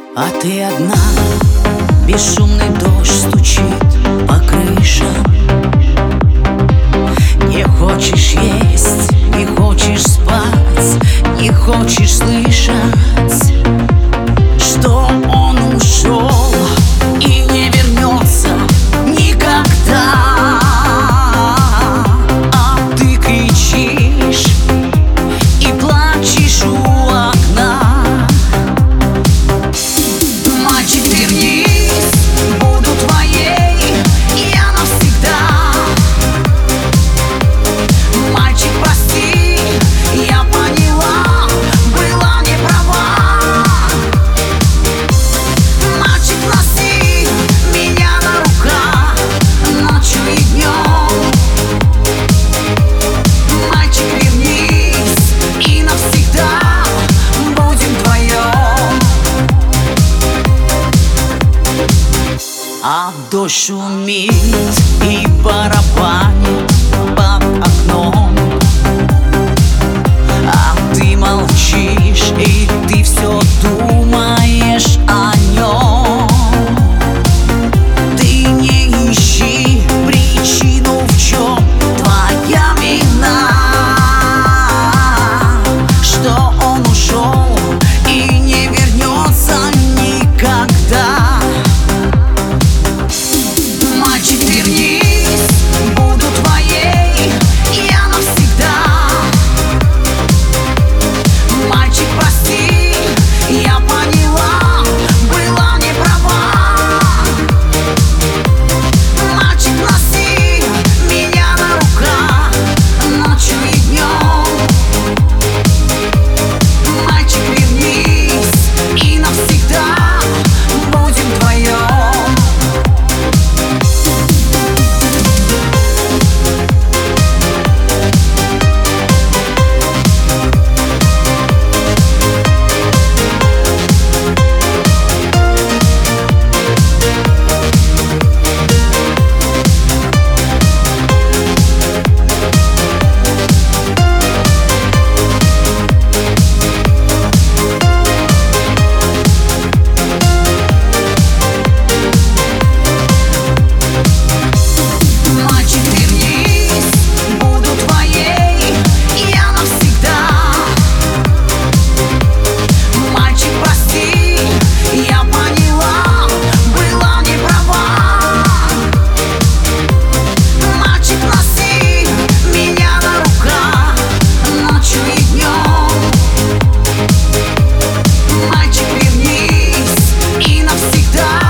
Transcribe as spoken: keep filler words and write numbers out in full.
А ты одна, бесшумный дождь стучит по крышам. Не хочешь есть, не хочешь спать, не хочешь слышать, что он ушел и не вернется никогда. А ты кричишь и плачешь у окна. Мальчик, вернись, буду твоей я навсегда. Мальчик, прости, я поняла, была не права. Мальчик, носи меня на руках ночью и днем. Мальчик, вернись, и навсегда будем вдвоем. А дождь шумит и барабанит под окном. А ты молчишь, и ты все думаешь о нем. Ты не ищи причину, в чем твоя вина, что он ушел и не вернется никогда. Мальчик, вернись, буду твоей я навсегда. Мальчик, прости, я поняла, была не права. Мальчик, носи меня на руках ночью и днем. Мальчик, вернись, и навсегда будем вдвоем. Мальчик, вернись, буду твоей я навсегда. Мальчик, прости, я поняла, была не права. Мальчик, носи меня на руках ночью и днем. Мальчик, вернись, и навсегда